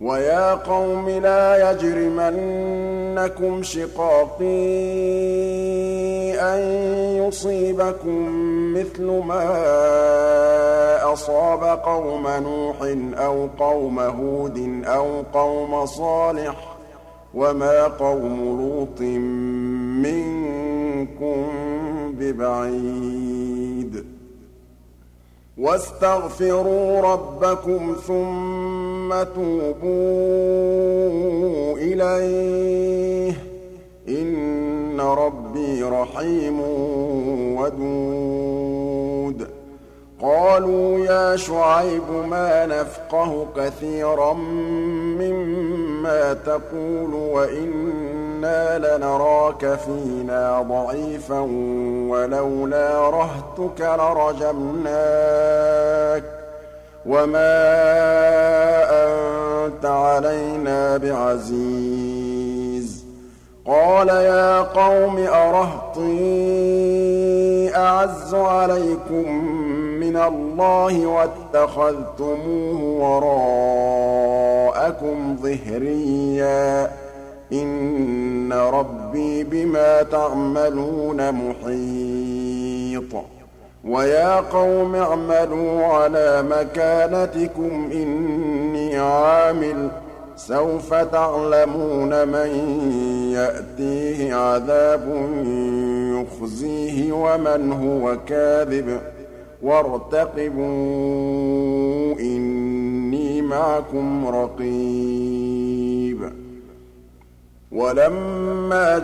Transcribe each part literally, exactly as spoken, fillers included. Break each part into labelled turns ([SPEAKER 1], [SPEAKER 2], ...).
[SPEAKER 1] وَيَا قَوْمِ لَا يَجْرِمَنَّكُمْ شِقَاقِي أَن يُصِيبَكُم مِّثْلُ مَا أَصَابَ قَوْمَ نُوحٍ أَوْ قَوْمَ هُودٍ أَوْ قَوْمَ صَالِحٍ ۚ وَمَا قَوْمُ لُوطٍ مِّنكُم بِبَعِيدٍ وَاسْتَغْفِرُوا رَبَّكُمْ ثُمَّ تُوبُوا إِلَيْهِ ۚ إِنَّ رَبِّي رَحِيمٌ وَدُودٌ قَالُوا يَا شُعَيْبُ مَا نَفْقَهُ كَثِيرًا مِّمَّا تَقُولُ وَإِنَّا لَنَرَاكَ فِينَا ضَعِيفًا وَلَوْلَا رَهْطُكَ لَرَجَمْنَاكَ وَمَا أَنتَ عَلَيْنَا بِعَزِيزٍ قَالَ يَا قَوْمِ أَرَهْطِي أَعَزُّ عَلَيْكُم مِّنَ اللَّهِ وَاتَّخَذْتُمُوهُ وَرَاءَكُمْ ظِهْرِيًّا ۖ إِنَّ رَبِّي بِمَا تَعْمَلُونَ مُحِيطٌ وَيَا قَوْمِ اعْمَلُوا عَلَىٰ مَكَانَتِكُمْ إِنِّي عَامِلٌ ۖ سَوْفَ تَعْلَمُونَ مَن يَأْتِيهِ عَذَابٌ يُخْزِيهِ وَمَنْ هُوَ كَاذِبٌ ۖ وَارْتَقِبُوا إِنِّي مَعَكُمْ رَقِيبٌ وَلَمَّا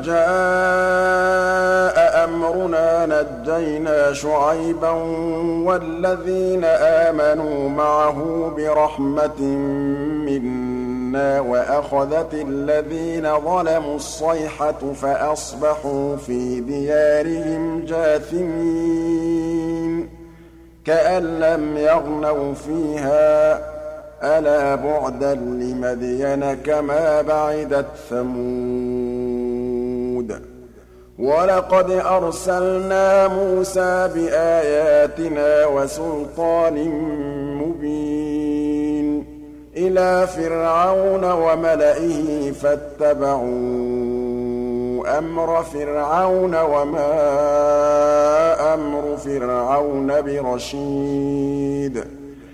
[SPEAKER 1] جَاءَ أَمْرُنَا نَجَّيْنَا شُعَيْبًا وَالَّذِينَ آمَنُوا مَعَهُ بِرَحْمَةٍ مِّنَّا وَأَخَذَتِ الَّذِينَ ظَلَمُوا الصَّيْحَةُ فَأَصْبَحُوا فِي دِيَارِهِمْ جَاثِمِينَ كَأَن لَّمْ يَغْنَوْا فِيهَا ۗ أَلَا بُعْدًا لِّمَدْيَنَ كَمَا بَعِدَتْ ثَمُودُ وَلَقَدْ أَرْسَلْنَا مُوسَىٰ بِآيَاتِنَا وَسُلْطَانٍ مُّبِينٍ إِلَىٰ فِرْعَوْنَ وَمَلَئِهِ فَاتَّبَعُوا أَمْرَ فِرْعَوْنَ وَمَا أَمْرُ فِرْعَوْنَ بِرَشِيدٍ